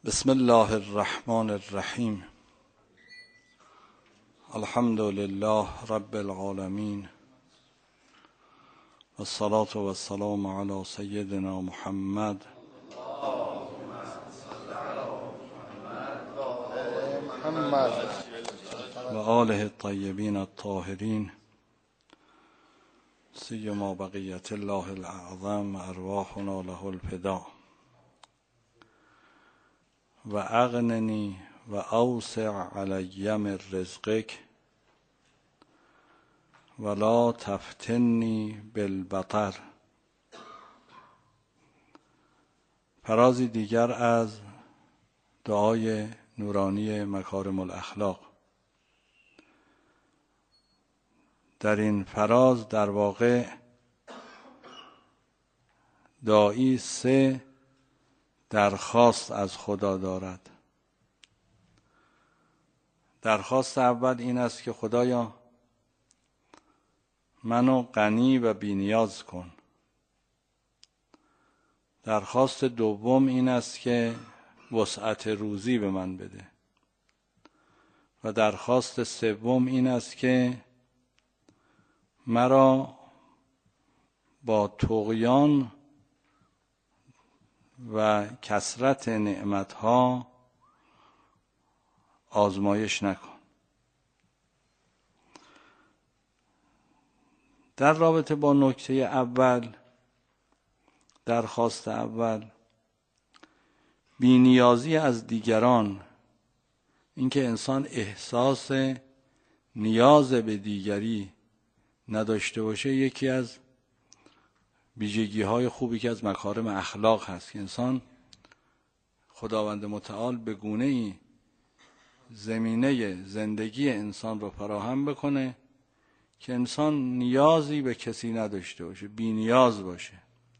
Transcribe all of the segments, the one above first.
بسم الله الرحمن الرحیم. الحمد لله رب العالمین والصلاة والسلام علی سیدنا محمد و آله الطیبین الطاهرین سیما بقیت الله الاعظم ارواحنا له الفدا و اغننی و اوسع علی من رزقک ولا تفتنی بالبطر. فرازی دیگر از دعای نورانی مکارم الاخلاق. در این فراز در واقع داعی سه درخواست از خدا دارد. درخواست اول این است که خدایا منو غنی و بی‌نیاز کن. درخواست دوم این است که وسعت روزی به من بده. و درخواست سوم این است که مرا با طغیان و کثرت نعمتها آزمایش نکن. در رابطه با نکته اول، درخواست اول، بی‌نیازی از دیگران، اینکه انسان احساس نیاز به دیگری نداشته باشه، یکی از ویژگی‌های خوبی که از مکارم اخلاق هست که انسان خداوند متعال به گونه‌ای زمینه زندگی انسان رو فراهم بکنه که انسان نیازی به کسی نداشته باشه، بی نیاز باشه.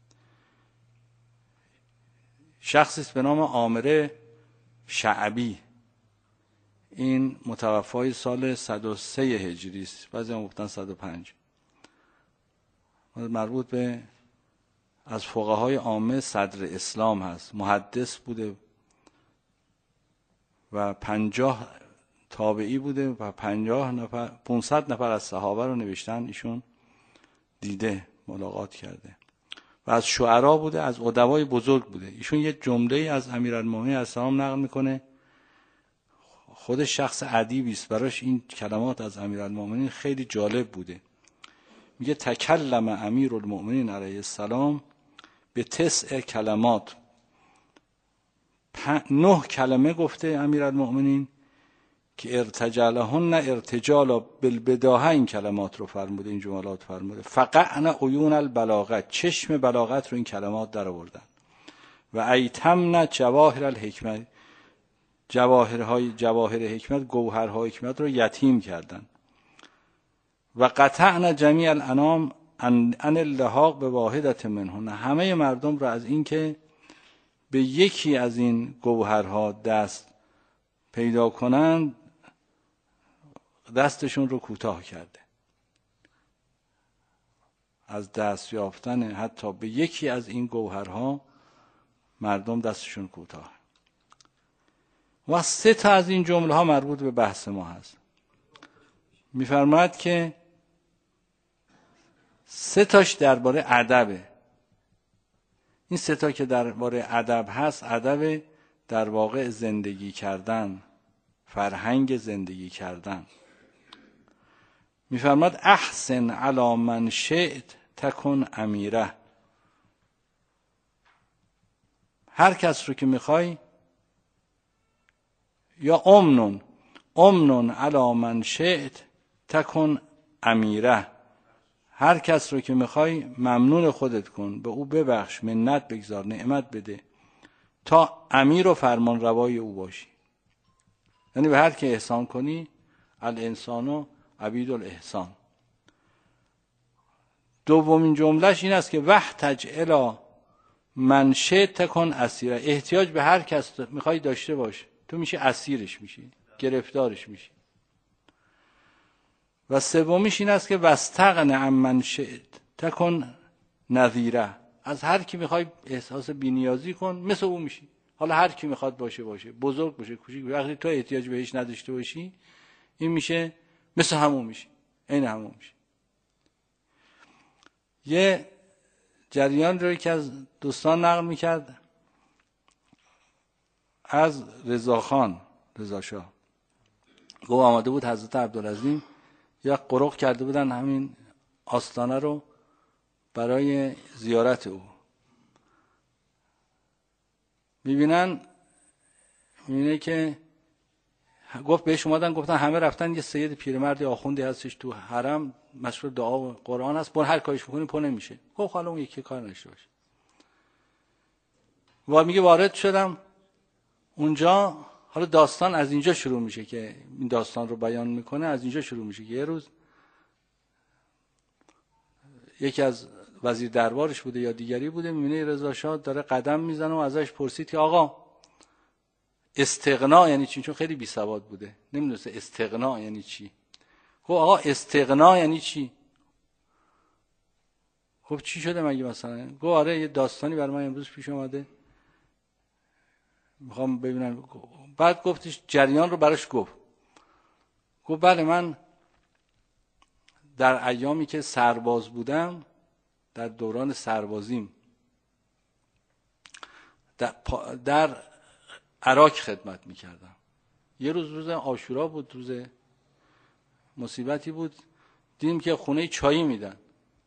شخصی است به نام عامر شعبی، این متوفای سال 103 هجری است، بعضی هم گفتن 105، مربوط به از فقهای عامه صدر اسلام هست. محدث بوده و 50 تابعی بوده و 500 نفر از صحابه رو نوشتن ایشون دیده، ملاقات کرده و از شعرا بوده، از ادبای بزرگ بوده. ایشون یه جمله از امیرالمومنین علیه السلام نقل میکنه. خود شخص ادیبی است، براش این کلمات از امیرالمومنین خیلی جالب بوده. میگه تکلم امیرالمومنین علیه السلام به 9 کلمات. 9 کلمه گفته امیرالمومنین که ارتجالهن ارتجالا بالبداهه، این کلمات رو فرموده، این جملات فرموده. فقعن عیون البلاغه، چشم بلاغت رو این کلمات در آوردن. و ایتمن جواهر الحکمت، جواهر حکمت، گوهرهای حکمت رو یتیم کردن. و قطعن جمیع الانام ان اللحاق به واحدت منهن، همه مردم رو از این که به یکی از این گوهرها دست پیدا کنند دستشون رو کوتاه کرده. از دست یافتن حتی به یکی از این گوهرها مردم دستشون کوتاه. و 3 تا از این جمله ها مربوط به بحث ما هست. می‌فرماید که 3 تاش درباره ادبه. این 3 تا که درباره ادب هست، ادب در واقع زندگی کردن، فرهنگ زندگی کردن. می‌فرماید احسن علی من شئت تکن امیره. هر کس رو که میخوای، یا امنون علی من شئت تکن امیره، هر کس رو که میخوای ممنون خودت کن، به او ببخش، منت بگذار، نعمت بده تا امیر و فرمان روای او باشی. یعنی به هر که احسان کنی، الانسان عبید الاحسان. دومین جملهش این است که وحتج الی من شئت تکن اسیره. احتیاج به هر کس میخوای داشته باش، تو میشه اسیرش، میشی گرفتارش میشی. و سومیش این است که واستغن عن من شئت تکن نظیره. از هر کی میخوای احساس بی‌نیازی کن، مثل او میشی. حالا هر کی میخواد باشه، بزرگ باشه کوچیک باشه، وقتی تو احتیاج بهش نداشته باشی این میشه مثل همون، میشه عین همون میشه. یه جریان رو یکی از دوستان نقل میکرد از رضا شاه. گفت آماده بود حضرت عبدالعظیم یک قرق کرده بودن همین آستانه رو برای زیارت او. میبینه که گفت بهش اومدن گفتن همه رفتن، یه سید پیرمردی آخوندی هستش تو حرم مشغول دعا و قرآن هست، هر کارش میکنی پر نمیشه. گفت حالا اون یکی کار نشه باشه. و میگه وارد شدم اونجا. حالا داستان از اینجا شروع میشه که این داستان رو بیان میکنه، از اینجا شروع میشه که یه روز یکی از وزیر دربارش بوده یا دیگری بوده، میبینه رضا شاه داره قدم میزنه و ازش پرسید که آقا استغنا یعنی چی؟ چون خیلی بی سواد بوده، نمیدونسته استغنا یعنی چی. گفت آقا استغنا یعنی چی؟ خب چی شده مگه مثلا؟ گفت آره یه داستانی برای من امروز پیش اومده میخوام ببینم. بعد گفتش جریان رو براش گفت بله من در ایامی که سرباز بودم، در دوران سربازیم در عراق خدمت میکردم. یه روز عاشورا بود، روز مصیبتی بود، دیدیم که خونه چایی میدن.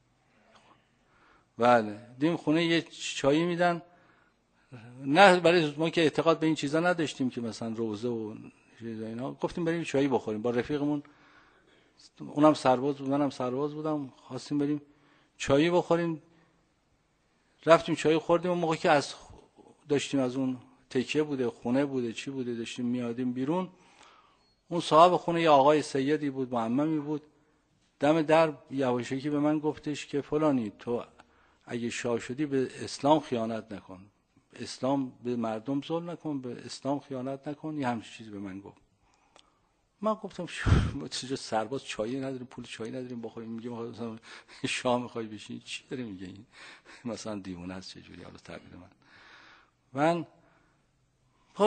بله دیدیم خونه یه چایی میدن. نه برای ما که اعتقاد به این چیزا نداشتیم که مثلا روزه و اینا، گفتیم بریم چایی بخوریم با رفیقمون، اونم سرباز بود منم سرباز بودم، خواستیم بریم چایی بخوریم. رفتیم چایی خوردیم. اون موقع که داشتیم از اون تکیه بوده خونه بوده چی بوده داشتیم میادیم بیرون، اون صاحب خونه یه آقای سیدی بود، معممی بود، دم در یواشکی به من گفتش که فلانی تو اگه شاه شدی به اسلام خیانت نکن، اسلام به مردم ظلم نکن، به اسلام خیانت نکن. یه همچین چیزی به من گفت. من گفتم ما چه سرباز چایی نداریم، پول چایی نداریم بخوریم، میگه مثلا شاه میخوای بشین چی داره میگه این مثلا دیوونه است چه جوری. حالا تعبیر من خب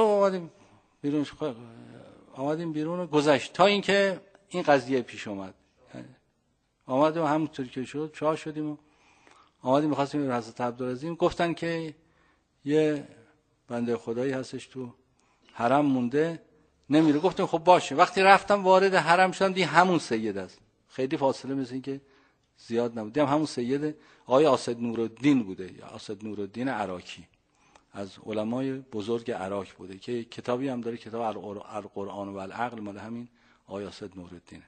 آمدیم بیرون و گذشت تا اینکه این قضیه پیش اومد. آمدیم همونطور که شد چاه شدیم و آمدیم می‌خواستیم به حضرت عبدالعظیم. گفتن که یه بنده خدایی هستش تو حرم مونده نمیره. گفتم خب باشه. وقتی رفتم وارد حرم شدم دیدم همون سید است، خیلی فاصله مثل این که زیاد نبود، دیدم همون سید آقای اسد نورالدین بوده، یا اسد نورالدین عراقی، از علمای بزرگ عراق بوده که کتابی هم داره، کتاب القرآن و العقل، مال همین آقای اسد نورالدین.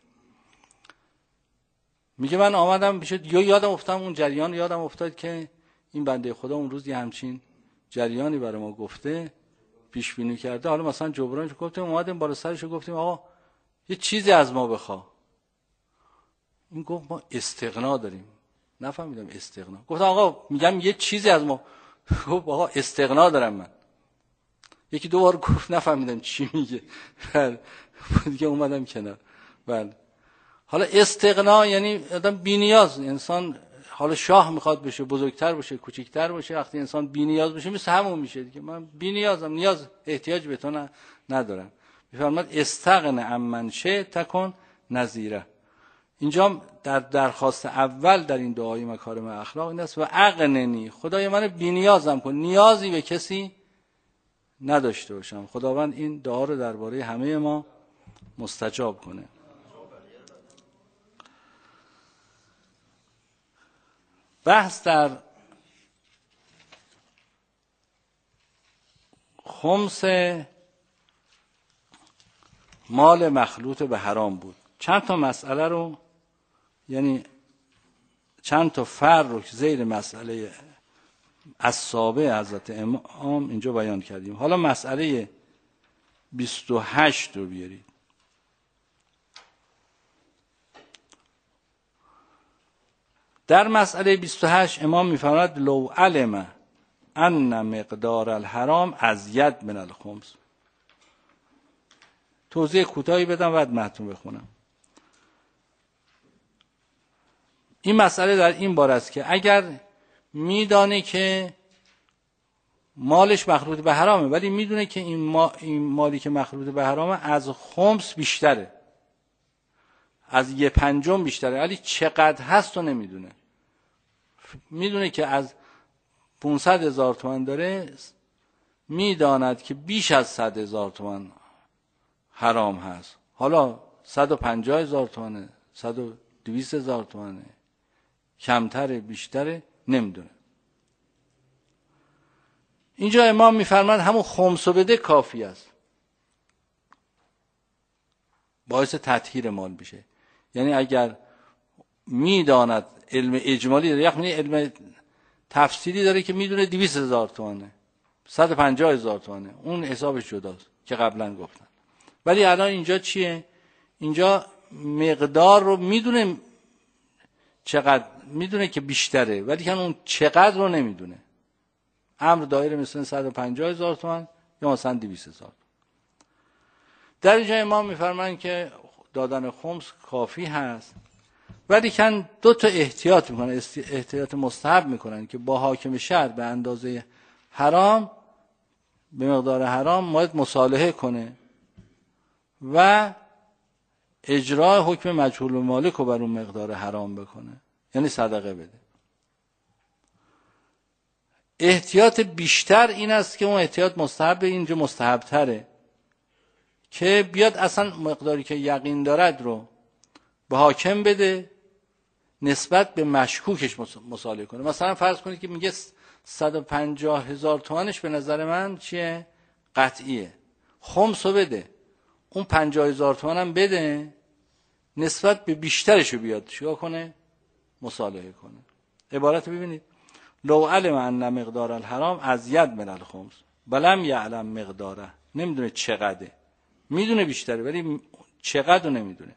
میگه من آمدم بشه یادم اون جریان یادم افتاد که این بنده خدا اون روز یه همچین جریانی برای ما گفته، پیش بینی کرده. حالا مثلا جبرانش گفتیم، اومدیم بالا سرش گفتیم آقا یه چیزی از ما بخوا. این گفت ما استغنا داریم. نفهمیدم استغنا. گفتم آقا میگم یه چیزی از ما. گفت آقا استغنا دارم من. یکی دو بار گفت نفهمیدم چی میگه. دیگه اومدم کنار. بله. حالا استغنا یعنی آدم بی‌نیاز. انسان حالا شاه میخواد بشه، بزرگتر بشه، کوچیکتر بشه، وقتی انسان بی‌نیاز بشه مثل همون میشه دیگه. من بی‌نیازم، احتیاج به تو ندارم. میفرماد استغن عمن شئ تکن نظیره. اینجا در درخواست اول در این دعای مکارم اخلاق این است و اغننی، خدای من بی‌نیازم کن، نیازی به کسی نداشته باشم. خداوند این دعا رو درباره همه ما مستجاب کنه. بحث در خمس مال مخلوط به حرام بود. چند تا مسئله رو، یعنی چند تا فرع رو زیر مسئله السابع حضرت امام اینجا بیان کردیم. حالا مسئله 28 رو بیارید. در مسئله 28 امام می‌فرماید لو علم ان مقدار الحرام ازید من الخمس. توضیح کوتاهی بدم بعد متن بخونم. این مسئله در این باره است که اگر میدانه که مالش مخلوط به حرامه، ولی میدونه که این مالی که مخلوط به حرامه از خمس بیشتره، از 1/5 بیشتره، ولی چقدر هست رو نمیدونه. میدونه که از 500,000 تومان داره، میداند که بیش از 100,000 تومان حرام هست. حالا 150,000 تومانه، 200,000 تومانه، کمتره بیشتره نمیدونه. اینجا امام میفرماد همون خمسو بده کافی است، باعث تطهیر مال بشه. یعنی اگر میداند علم اجمالی داره، یعنی علم تفصیلی داره که میدونه 200,000 تومانه، 150,000 تومانه، اون حسابش جداست که قبلا گفتن. ولی الان اینجا چیه؟ اینجا مقدار رو میدونه، چقدر میدونه که بیشتره، ولی که اون چقدر رو نمیدونه. امر دایره مثلا 150,000 تومان یا مثلا 200,000. در اینجا امام میفرمایند که دادن خمس کافی هست، ولی کن 2 تا احتیاط میکنن، احتیاط مستحب میکنن که با حاکم شهر به اندازه حرام، به مقدار حرام باید مصالحه کنه و اجرای حکم مجهول المالک رو بر اون مقدار حرام بکنه، یعنی صدقه بده. احتیاط بیشتر این است که اون احتیاط مستحب، اینجا مستحب تره، که بیاد اصلا مقداری که یقین دارد رو به حاکم بده، نسبت به مشکوکش مصالحه کنه. مثلا فرض کنید که میگه 150,000 تومانش به نظر من چیه؟ قطعیه، خمسو بده، اون 50,000 تومان هم بده، نسبت به بیشترشو بیاد چیکار کنه؟ مصالحه کنه. عبارت ببینید: لو علم ان مقدار الحرام ازید من الخمس بلم یعلم مقداره، نمیدونه چقدره، میدونه بیشتره ولی چقدر رو نمیدونه.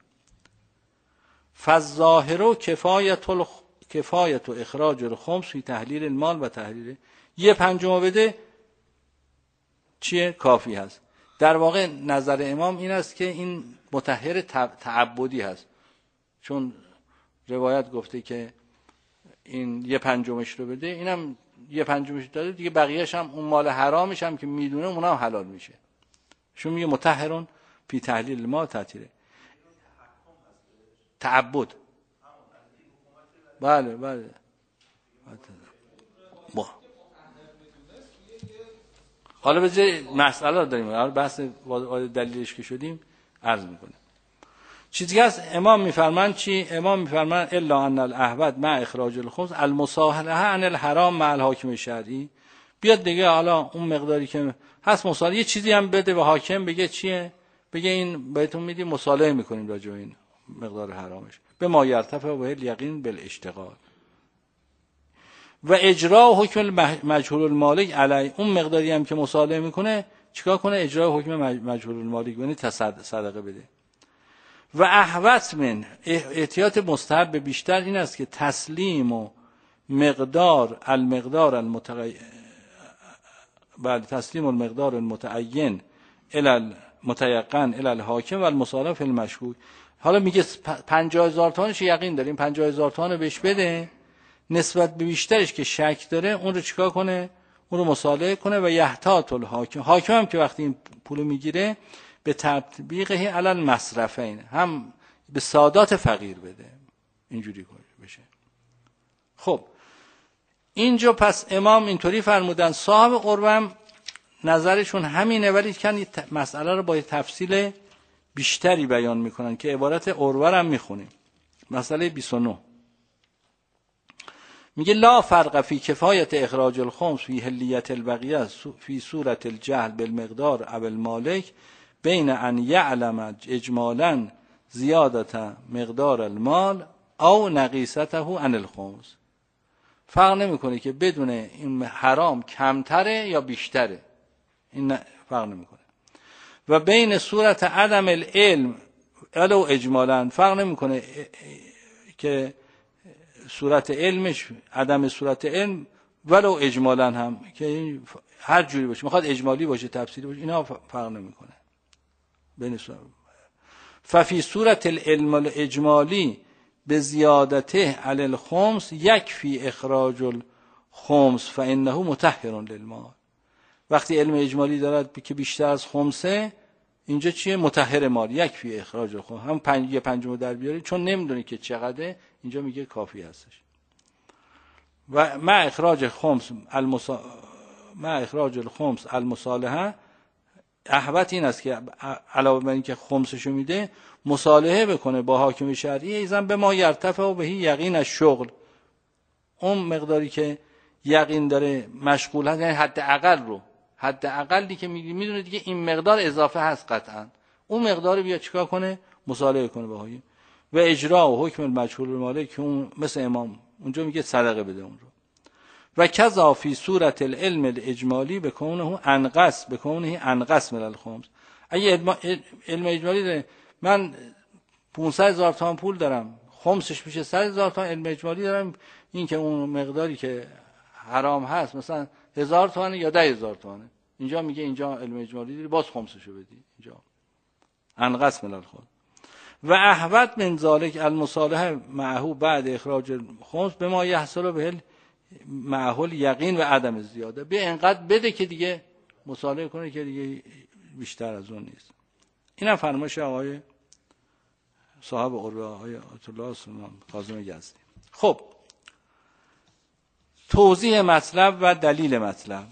فالظاهر کفایت اخراج الخمس فی تحلیل المال و تحلیل 1/5 بده چیه؟ کافی هست. در واقع نظر امام این است که این مطهر تعبدی هست، چون روایت گفته که این 1/5 رو بده، اینم 1/5 داده دیگه، بقیه‌اش هم اون مال حرامش هم که میدونه اونم حلال میشه. چون میگه مطهرون فی تحلیل المال تطهیره تعبد. بله بله. حالا بذار مسئله رو داریم، حالا بحث دلیلش که شدیم عرض میکنیم. چیزی هست امام میفرمایند چی؟ امام میفرمایند الا ان الاحوط مع اخراج الخمس المصالحه عن الحرام مع الحاکم شرعی. بیاد دیگه حالا اون مقداری که هست مصالحه، یه چیزی هم بده به حاکم، بگه چیه؟ بگه این بهتون میدیم، مصالحه میکنیم راجع به این مقدار حرامش، به ما یرتفع به الیقین بالاشتغال و اجرا حکم مجهول المالک علی. اون مقداری هم که مصالحه میکنه چیکار کنه؟ اجرا حکم مجهول المالک، یعنی صدقه بده. و احوط من احتیاط مستحب بیشتر این است که تسلیم و مقدار تسلیم المقدار المتعین متيقن الى الحاکم و المصالحه فی المشکوک. حالا میگه 50,000 تومانش یقین داریم، 50,000 تومان بهش بده، نسبت به بیشترش که شک داره اون رو چیکار کنه؟ اون رو مصالحه کنه. و یحتاط الحاکم، حاکم هم که وقتی این پولو میگیره به تطبیقه علی المصرفین، هم به سادات فقیر بده، اینجوری بشه. خب اینجا پس امام اینطوری فرمودن. صاحب قربم نظرشون همینه، ولی کن مسئله رو با تفصیل بیشتری بیان میکنن که عبارت عروه هم میخونیم. مسئله 29 میگه لا فرق فی کفایت اخراج الخمس فی حلیت البقیه فی صورت الجهل بالمقدار او المالک بین ان یعلم اجمالا زیادت مقدار المال او نقیصته عن الخمس. فرق نمیکنه که بدون این حرام کمتره یا بیشتره، این فرق نمیکنه. و بین صورت عدم العلم ولو اجمالا، فرق نمیکنه که صورت علمش عدم صورت علم ولو اجمالا هم، که هر جوری باشه، میخواد اجمالی باشه تفصیلی باشه، اینا فرق نمیکنه بین صورت. ففی صورت العلم الاجمالی به زیادته علی الخمس یکفی اخراج الخمس فانه مطهر للمال. وقتی علم اجمالی دارد که بیشتر از خمسه، اینجا چیه؟ مطهر مال، یکفی اخراج الخمس، هم یه پنجم در بیاری، چون نمیدونه که چقدره، اینجا میگه کافی هستش. و مع اخراج خمس مع اخراج الخمس المصالحه، احوط این است که علاوه بر این که خمسشو میده، مصالحه بکنه با حاکم شرعی، ایزن به ما یرتفع و بهی یقین از شغل، اون مقداری که یقین داره مشغول هست، یعنی حد اقلی که میدونه دیگه این مقدار اضافه هست قطعا، اون مقدار بیا چیکار کنه؟ مصالحه کنه با حاکم. و اجرا و حکم المجهول المالک، که اون مثل امام اونجا میگه صدقه بده اون رو. و کذا فی صورت العلم الاجمالی بکونه انقص من الخمس. اگه علم اجمالی داره، من 500,000 تومان پول دارم، خمسش میشه 100,000 تومان، علم اجمالی دارم این که اون مقداری که حرام هست مثلا 1000 تومان یا 10,000 تومان، اینجا میگه اینجا علم اجمالی داری، باز خمسشو بدی، اینجا انقص من الخمس. و احوط من ذالک المصالحه معه بعد اخراج الخمس به ما یحصل به معهول یقین و عدم زیاده، بیا اینقدر بده که دیگه مصالحه کنه که دیگه بیشتر از اون نیست. اینم فرمایش آقای صاحب قربه، آقای آیت الله سلطان کاظم یزدی. خب توضیح مطلب و دلیل مطلب.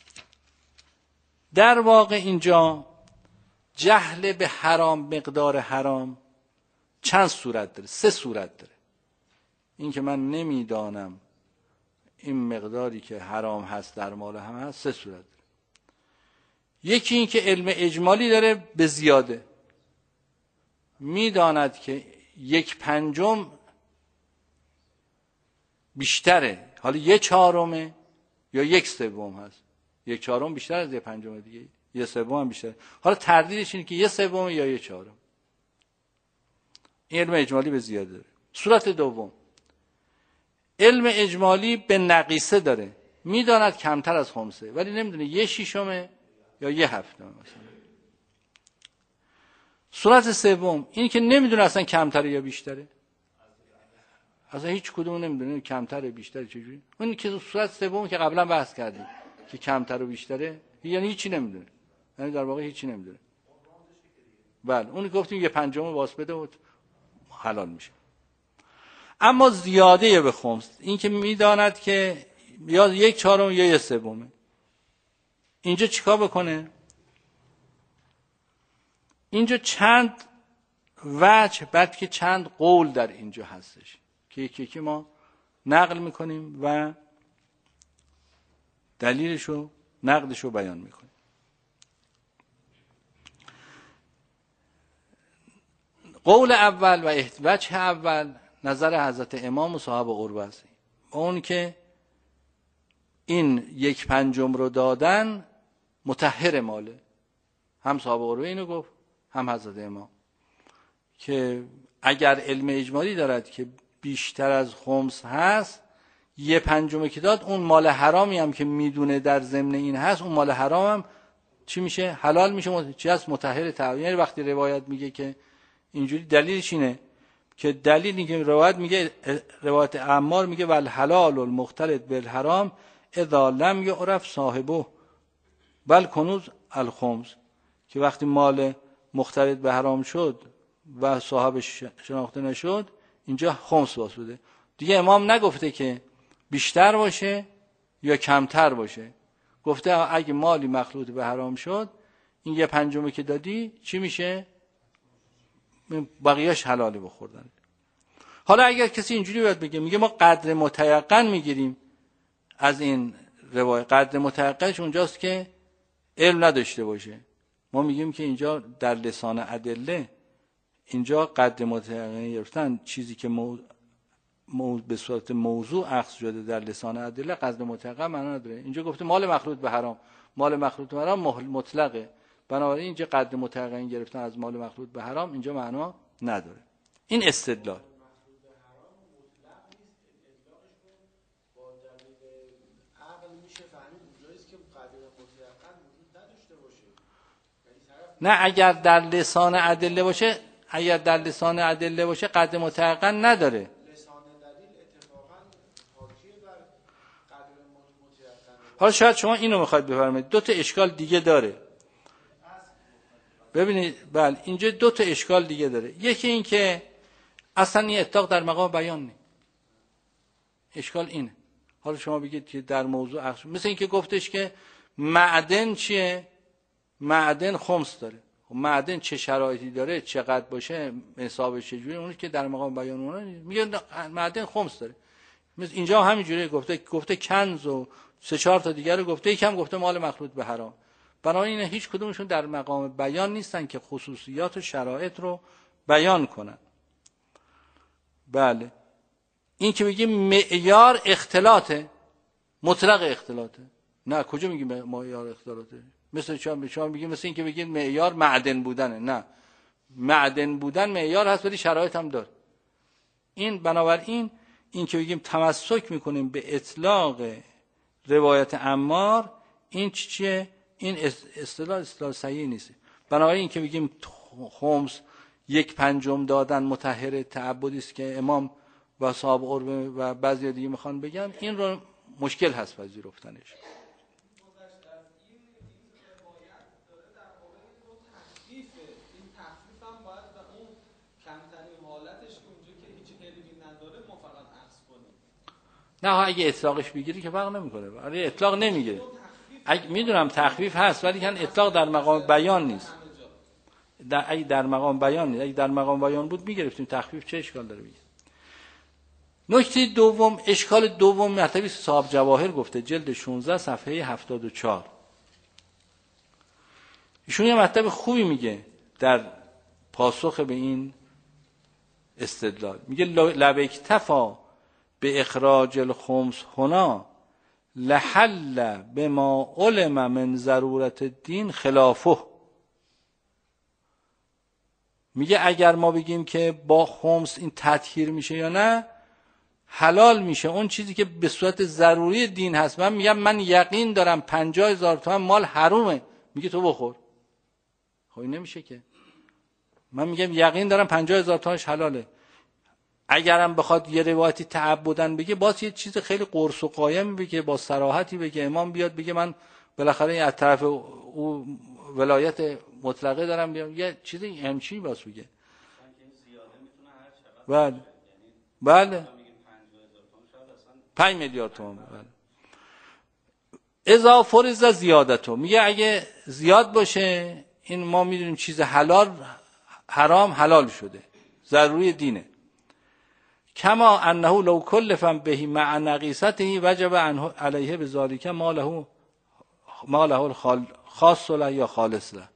در واقع اینجا جهل به حرام، مقدار حرام چند صورت داره؟ 3 صورت داره. این که من نمیدانم این مقداری که حرام هست در مال هم هست، 3 صورت داره. یکی این که علم اجمالی داره به زیاده، میداند که 1/5 بیشتره، حالا 1/4 یا 1/3 هست، 1/4 بیشتر از 1/5 دیگه، 1/3 هم بیشتر، حالا تردیدش اینه که 1/3 یا 1/4. این علم اجمالی به زیاده داره. صورت دوم، علم اجمالی به نقیصه داره، میداند کمتر از خمسه ولی نمیدونه 1/6 یا 1/7 مثلا. صورت سوم این که نمیدونه اصلا کمتره یا بیشتره، اصلا هیچ کدوم نمیدونه کمتره بیشتره چجوری. اون که صورت سوم که قبلا بحث کردیم که کمتر و بیشتره، یعنی هیچی نمیدونه، یعنی در واقع هیچی نمیدونه. بله اون گفتیم 1/5 واس بده و حلال میشه. اما زیاده به خمس، این که میداند که یا 1/4 یا 1/3، اینجا چیکار بکنه؟ اینجا چند وجه، بعد که چند قول در اینجا هستش که یکی ما نقل میکنیم و دلیلشو نقدشو بیان میکنیم. قول اول و وجه اول نظر حضرت امام و صاحب قربه است، اون که این 1/5 رو دادن مطهر ماله. هم صاحب قربه اینو گفت هم حضرت امام، که اگر علم اجمالی دارد که بیشتر از خمس هست، 1/5 که داد، اون مال حرامی هم که میدونه در ضمن این هست، اون مال حرام هم چی میشه؟ حلال میشه. چی هست؟ مطهر تعیین. یعنی وقتی روایت میگه که اینجوری، دلیلش اینه که دلیل این که روایت میگه، روایت عمار میگه والحلال المختلط بالحرام اذا لم یعرف صاحبه بل کنوز الخمس، که وقتی مال مختلط به حرام شد و صاحبش شناخته نشد، اینجا خمس واس بده. دیگه امام نگفته که بیشتر باشه یا کمتر باشه، گفته اگه مالی مخلوط به حرام شد، این 1/5 که دادی چی میشه؟ بقیهش حلاله بخوردن. حالا اگر کسی اینجوری باید بگه، میگه ما قدر متیقن میگیریم از این روایت، قدر متیقنش اونجاست که علم نداشته باشه. ما میگیم که اینجا در لسان ادله، اینجا قدر متیقن گرفتن چیزی که به صورت موضوع اخذ شده در لسان ادله، قدر متیقن معنا نداره. اینجا گفته مال مخلوط به حرام، مال مخلوط به حرام مطلقه، بنابراین اینجا قدر متیقن گرفتن از مال مخلوط به حرام اینجا معنا نداره. این استدلال. نه اگر در لسان ادله باشه، اگر در لسان ادله باشه قدر متیقن نداره. لسان دلیل اتفاقا حاکیه بر قدر متیقن. حالا شاید شما اینو میخواید بفرمایید. دو تا اشکال دیگه داره. ببینید بله اینجا دو تا اشکال دیگه داره. یکی این که اصلا این اطلاق در مقام بیان نیست. اشکال اینه. حالا شما بگید که در موضوع عقل، مثل این که گفتش که معدن چیه؟ معدن خمس داره. خب معدن چه شرایطی داره، چقدر باشه، حسابش چجوری، اون که در مقام بیان اون میگه معدن خمس داره. مثل اینجا همینجوری گفته کنز و 3-4 تا دیگر رو گفته، یکم گفته مال مخلوط به حرام. بنابراین هیچ کدومشون در مقام بیان نیستن که خصوصیات و شرایط رو بیان کنن. بله این که بگیم معیار اختلاطه، مطلق اختلاطه. نه کجا میگیم معیار اختلاطه؟ مثل شما میگیم مثل این که بگید معیار معدن بودنه. نه، معدن بودن معیار هست ولی شرایط هم داره. این بنابراین این که بگیم تمسک میکنیم به اطلاق روایت عمار، این چیه؟ این اصطلاح صحیح نیست. بنابراین این که بگیم خمس 1/5 دادن مطهر تعبدی است که امام و اصحاب قربه و بعضی دیگه میخوان بگن، این رو مشکل هست پذیرفتنش. نه اگه اطلاقش بگیری که فرق نمیکنه، ولی اطلاق نمیگیره. میدونم تخفیف هست ولی کن اطلاق در مقام بیان نیست. اگه در مقام بیان نیست، اگه در مقام بیان بود میگرفتیم. تخفیف چه اشکال داره بگید؟ نکته دوم، اشکال دوم مطلبی صاحب جواهر گفته، جلد 16 صفحه 74. ایشون یه مطلب خوبی میگه در پاسخ به این استدلال. میگه لبکتفا به اخراج الخمس هنا لحل بما علم من ضرورت الدین خلافه. میگه اگر ما بگیم که با خمس این تطهیر میشه یا نه، حلال میشه اون چیزی که به صورت ضروری دین هست. من میگم من یقین دارم 50,000 تومان مال حرومه، میگه تو بخور. خب این نمیشه که. من میگم یقین دارم 50,000 تومانش حلاله. اگرم بخواد یه روایتی تعبدن بگه، باز یه چیز خیلی قرص و قایم بگه، با صراحتی بگه، امام بیاد بگه من بالاخره از طرف او ولایت مطلقه دارم، بیام یه چیزی همچی باز بگه. بله بله 5 میلیارد تومان. بله اذا فرض زیادتو، میگه اگه زیاد باشه، این ما میدونیم چیز حلال حرام حلال شده، ضروری دینه. کما انه لو کلفم بهی مع نقیصته وجب علیه بذالک ما له خاص له یا خالص له.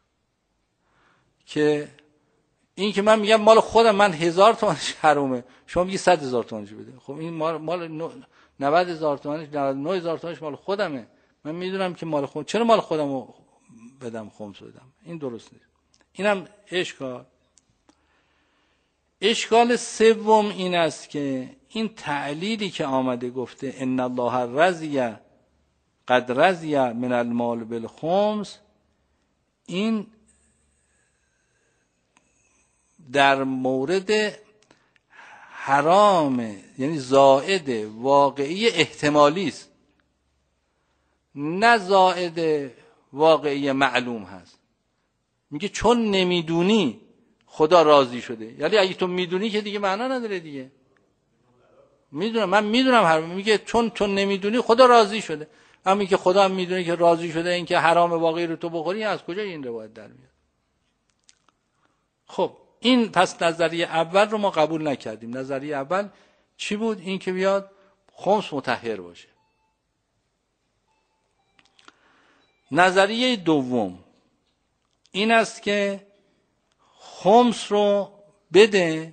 که این که من میگم مال خودم، من 1000 تومانش حرومه، شما میگی 100,000 تومانش بده. خب این مال 90,000 تومانش 99,000 تومانش مال خودمه. من میدونم که مال خودم، چرا مال خودمو بدم خمس بدم؟ این درست نیست. اینم اشکال سوم این است که این تعلیلی که آمده گفته ان الله رضی قد رضی من المال بالخمس، این در مورد حرام، یعنی زائد واقعی احتمالی است، نه زائد واقعی معلوم هست. میگه چون نمیدونی خدا راضی شده. یعنی اگه تو میدونی که دیگه معنا نداره دیگه. میدونم، من میدونم حرام. میگه چون تو نمیدونی خدا راضی شده. اما که خدا هم میدونه که راضی شده، این که حرام واقعی رو تو بخوری، از کجا این روایت در میاد؟ خب این پس نظریه اول رو ما قبول نکردیم. نظریه اول چی بود؟ این که بیاد خمس مطهر باشه. نظریه دوم این است که خمس رو بده،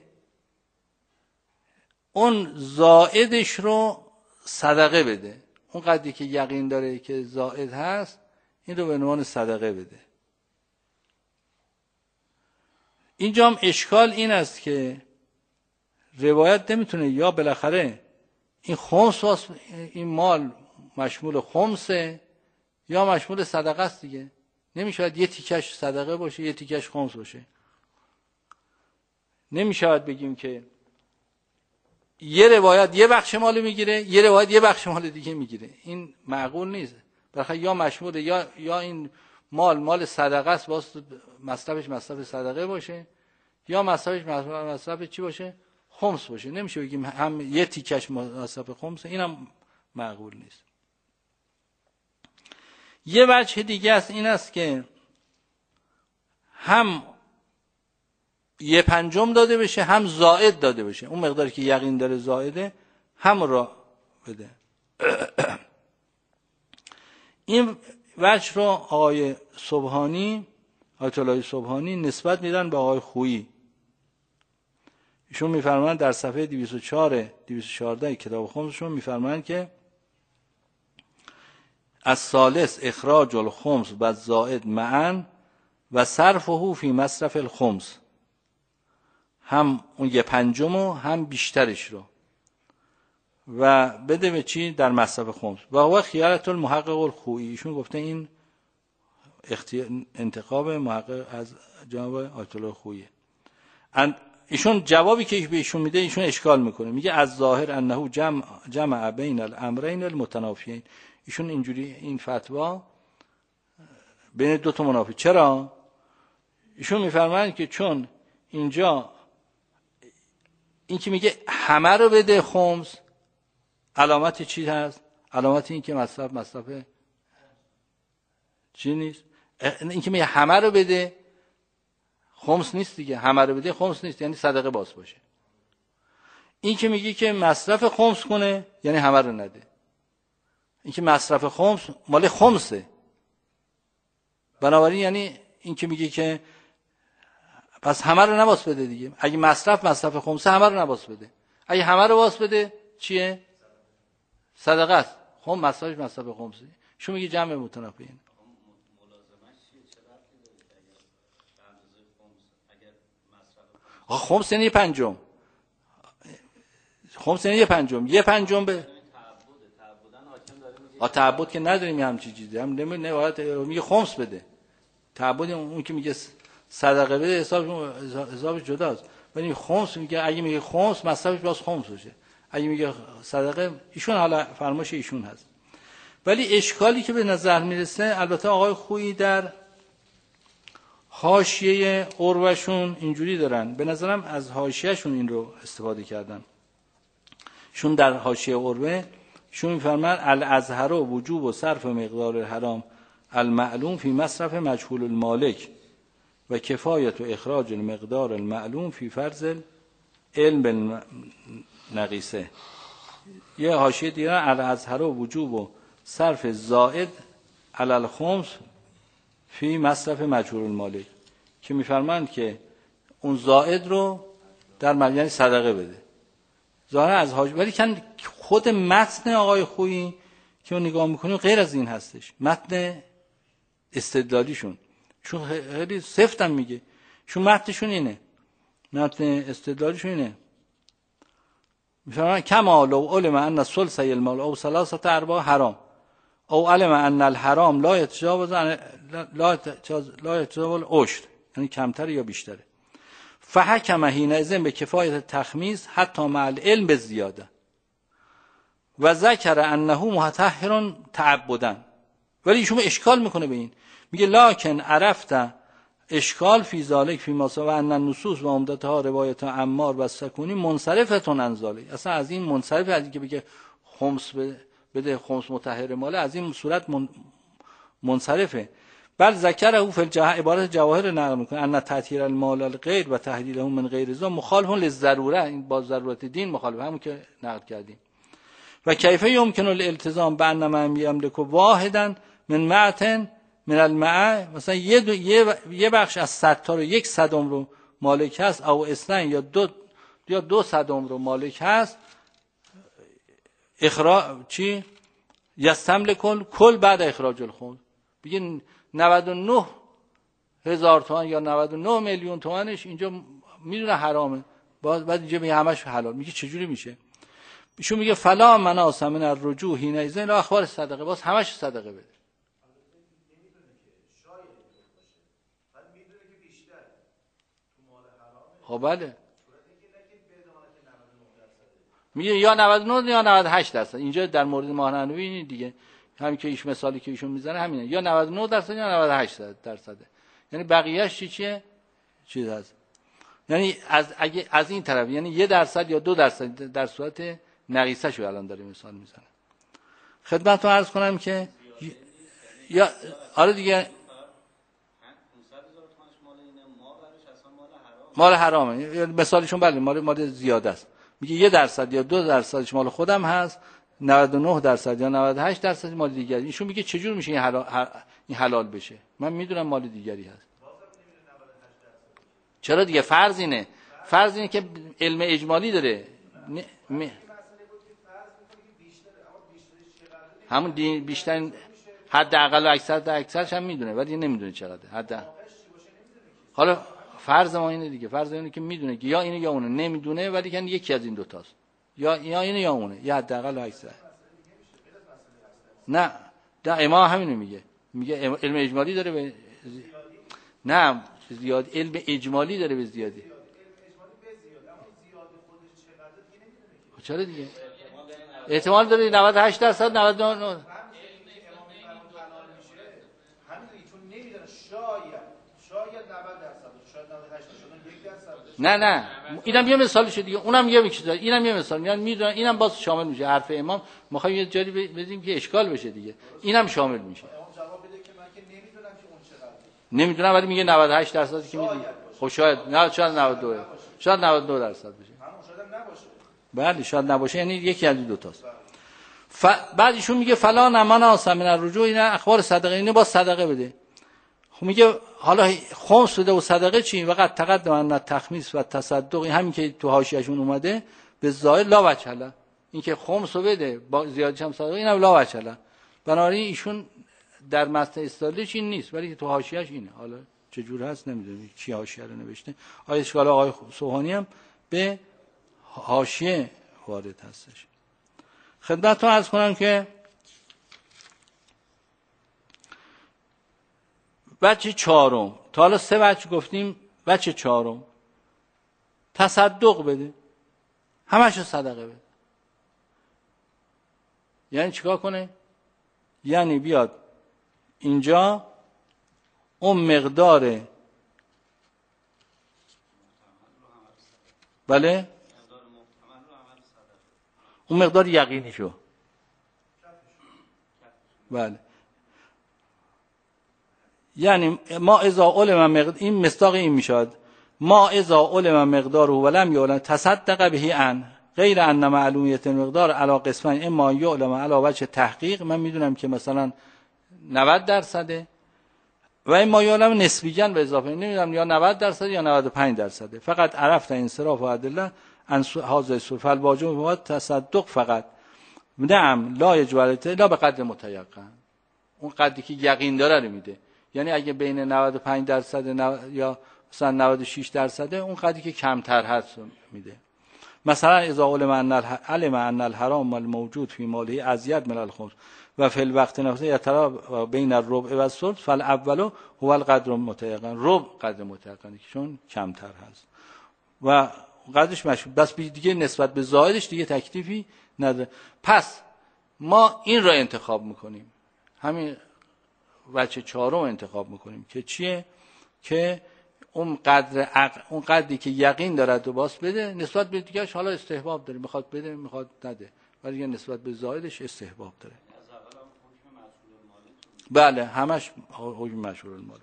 اون زائدش رو صدقه بده. اون قدری که یقین داره که زائد هست، این رو به عنوان صدقه بده. اینجا هم اشکال این است که روایت نمیتونه، یا بالاخره این خمس، این مال مشمول خمسه یا مشمول صدقه است دیگه. نمیشود یه تیکش صدقه باشه یه تیکش خمس باشه. نمیشود بگیم که یه روایت یه بخش مال میگیره، یه روایت یه بخش مال دیگه میگیره. این معقول نیست. بالاخره یا مشموله یا این مال صدقه است، واسه مصرفش مصرف صدقه باشه، یا مصرفش مصرف چی باشه؟ خمس باشه. نمیشه بگیم هم یه تیکش مصرف خمس، اینم معقول نیست. یه وجه دیگه است، این است که هم 1/5 داده بشه، هم زائد داده بشه. اون مقداری که یقین داره زائده هم را بده. این وجه رو آقای سبحانی، آیت الله سبحانی نسبت میدن به آقای خویی. ایشون میفرمایند در صفحه 214 کتاب خمسشون میفرمایند که الثالث اخراج الخمس و الزائد معا و صرفه فی مصرف الخمس. هم اون 1/5 هم بیشترش رو و بده به چی؟ در مصرف خمس. و هو خیارت المحقق الخویی. ایشون گفته این انتخاب محقق از جناب آیت الله خویی. ایشون جوابی که به ایشون میده، ایشون اشکال میکنه، میگه از ظاهر انه جمع بین الامرین المتنافیین. ایشون اینجوری این فتوا بین دو تا منافی. چرا؟ ایشون میفرمایند که چون اینجا این که میگه همه رو بده خمس، علامت چی هست؟ علامت این که مصرف چی نیست؟ این که میگه همه رو بده خمس نیست دیگه. همه رو بده خمس نیست، یعنی صدقه باز باشه. این که میگه که مصرف خمس کنه، یعنی همه رو نده. این که مصرف خمس مال خمسه، بنابراین یعنی این که میگه که پس همه رو نباس بده دیگه. اگه مصرف خمسه، همه رو نباس بده. اگه همه رو باس بده چیه؟ صدقه است. خب مصرف خمسه. شو میگه جمع متنافیین. خمس یعنی 1/5. خمس یعنی 1/5. 1/5 به تعبد که نداریم همچین چیزی. هم میگه خمس بده. تعبد اون که میگه صدقه بده حسابش جداست. ولی خمس میگه، اگه میگه خمس مصرفش باز خمس باشه. اگه میگه صدقه، ایشون حالا فرمایش ایشون هست. ولی اشکالی که به نظر میرسه، البته آقای خویی در حاشیه عروه‌شون اینجوری دارن، به نظرم از حاشیه‌شون این رو استفاده کردن. شون در حاشیه عروه شون میفرمان الازهر وجوب و صرف مقدار الحرام المعلوم فی مصرف مجهول المالک و کفایت و اخراج المقدار المعلوم فی فرض علم نقیصه. یه حاشیه دیگه الازهر وجوب و صرف زائد علی الخمس فی مصرف مجهول المالک، که میفرمایند که اون زائد رو در یعنی صدقه بده. ظاهر از حاج، ولی کن خود متن آقای خویی که اون نگاه میکنیم غیر از این هستش. متن استدلالیشون چون خیلی سفتم میگه، چون متنشون اینه، متن استدلالیشون اینه. میفرمان کما لو علم ان ثلث المال او ثلاثه ارباع حرام او علم ان الحرام لا يتجاوز العشر، یعنی کمتر یا بیشتره، فحکم حینئذ به کفایت تخمیس حتی مع العلم بالزیاده و ذکر انه متطهر تعبدا. ولی ایشون اشکال میکنه به این، میگه لکن عرفت اشکال فی ذالک فی ما سوى ان النصوص و عمدتها روایت عمار و سکونی منصرفتون عن ذالک. اصلا از این منصرف، از اینکه بگه خمس بده خمس مطهر ماله، از این صورت منصرفه. بل ذکره فی عبارت جواهر نقل میکنه ان تطهیر المال الغیر و تحلیله من غیر ذا مخالف للضروره. این با ضرورت دین مخالف، همون که نقل کردیم. و کیف یمکن الالتزام بان من یملک واحدا من معتن من الماء، مثلا یه بخش از 100 تا رو 1/100 رو مالک هست، او اثنین یا 2/100 رو مالک هست، اخراج چی یستملک کل بعد اخراج الخمس. بگین 99,000 تومان یا 99 میلیون تومانش اینجا میدونه حرامه، بعد اینجا میگه همش حلال. میگه چجوری میشه؟ ایشون میگه فلا مناس من الرجوع حینئذ الی اخبار صدقه، باز همش صدقه بده. خب بله، میگه یا 99 یا 98 درصد. اینجا در مورد ماهنوی دیگه همین که ایش مثالی که ایشون میزنه همینه، یا 99 درصد یا 98 درصده. یعنی بقیه‌اش چیه؟ چیز هست. یعنی اگه از این طرف یعنی 1% یا 2% در صورت نقیصه شو الان داره مثال میزنه. خدمتتون عرض کنم که یا آره دیگه مال حرامه. مثالشون بله مال زیاده است. میگه 1% یا 2% مال خودم هست، 99% یا 98% مال دیگری. ایشون میگه چجور میشه این حلال بشه؟ من میدونم مال دیگری هست. چرا دیگه؟ فرض اینه که علم اجمالی داره. همون بیشتر حداقل و اکثرش هم میدونه ولی نمیدونه چقدر. حالا فرض ما اینه دیگه، فرض اینه که میدونه که یا اینه یا اونه، نمیدونه ولی که یکی از این دو تاست، یا اینه یا اونه، یا حداقل و اکثر. نه امام همینو میگه علم اجمالی داره به نه زیاد، علم اجمالی داره به زیادی. چرا دیگه؟ احتمال داره 98%، 99. نه اینم یه مثالشه دیگه، اونم یه چیزا، اینم یه مثال. میان میدونن اینم باز شامل میشه. حرف امام میخوایم یه جایی بدیم که اشکال بشه دیگه، اینم شامل میشه. جواب بده که من که نمیدونم که اون چقدره. نمیدونم ولی میگه 98% که میدونی. خب شاید 92 شاید 92% بشه. بله شاید نباشه، یعنی یکی از دو تاست. بعد ایشون میگه فلا نمنا من الرجوع، این اخبار صدقه، اینو با صدقه بده. خب میگه حالا خمس بده و صدقه چی؟ وقت تقدم ان تخمیس و تصدق، همین که تو حاشیه‌شون اومده به ظاهر لا وجه له، این که خمس بده با زیادش هم صدقه، اینم لا وجه له. بنابراین ایشون در متن استدلالش این نیست ولی تو حاشیه‌اش اینه. حالا چه جور هست نمیدونم کی حاشیه رو نوشته. اشکال آقای سوهانی هم به حاشیه وارد هستش. خدمتتون عرض کنم که وجه چهارم، تا حالا 3 وجه گفتیم، وجه چهارم تصدق بده، همشو صدقه بده. یعنی چیکار کنه؟ یعنی بیاد اینجا اون مقدار بله اون مقدار یقینی شو بله، یعنی ما اذا علم مقدار، این مصداق این میشد، ما اذا علم مقداره ولم یعلم تصدق به ان غیر ان معلومیت مقدار علی قسمین اما یعلم علی وجه تحقیق. من میدونم که مثلا 90% و اما یعلم نسبیاً به اضافه، نمیدونم یا 90% یا 95%. فقط عرفت انصراف و ادله ان هذا الصرف الواجب و تصدق فقط نعم لا یجوز الا به قدر متیقن، اون قدری که یقین داره رو میده. یعنی اگه بین 95% یا مثلا 96% اون قدری که کمتر هست میده. مثلا اذا علم ان الحرام الموجود فی ماله ازید من الخمس و فی الوقت نفسه یترا بین الربع و الثلث فالاول هو القدر المتيقن، ربع قدر متيقنه که چون کمتر هست و قدرش مشهور، بس دیگه نسبت به زائدش دیگه تکلیفی نداره. پس ما این را انتخاب میکنیم، همین وجه چهارم انتخاب میکنیم که چیه؟ که اون قدری که یقین دارد و باس بده، نسبت به دیگهش حالا استحباب داره، میخواد بده میخواد نده، ولی نسبت به زائدش استحباب داره. بله همش حکم مشهور المالک.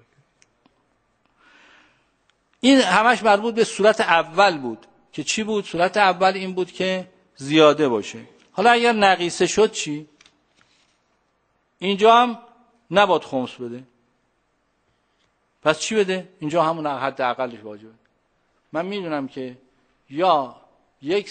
این همش مربوط به صورت اول بود که چی بود؟ صورت اول این بود که زیاده باشه. حالا اگر نقیصه شد چی؟ اینجا هم نباید خمس بده، پس چی بده؟ اینجا همون حد اقلش واجبه. من میدونم که یا 1/7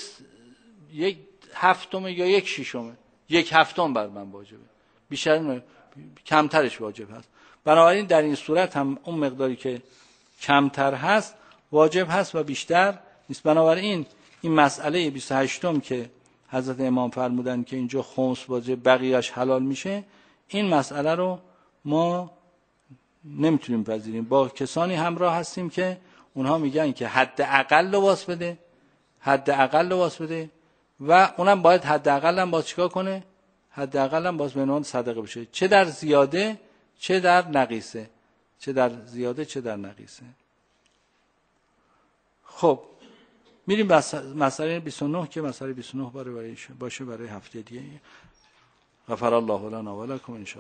یا 1/6، 1/7 بر من واجبه، بیشتر کمترش واجب هست. بنابراین در این صورت هم اون مقداری که کمتر هست واجب هست و بیشتر نیست. بنابراین این مسئله 28م که حضرت امام فرمودن که اینجا خمس واجب بقیهش حلال میشه، این مسئله رو ما نمیتونیم پذیریم. با کسانی همراه هستیم که اونها میگن که حد اقل واس بده، حد اقل واس بده و اونم باید حداقل هم باز چیکار کنه؟ حداقل هم باز به عنوان صدقه بشه، چه در زیاده چه در نقیصه، چه در زیاده چه در نقیصه. خب میریم مسئله 29 که مسئله 29 باشه برای هفته دیگه. غفر الله لنا و لکم ان شاء الله.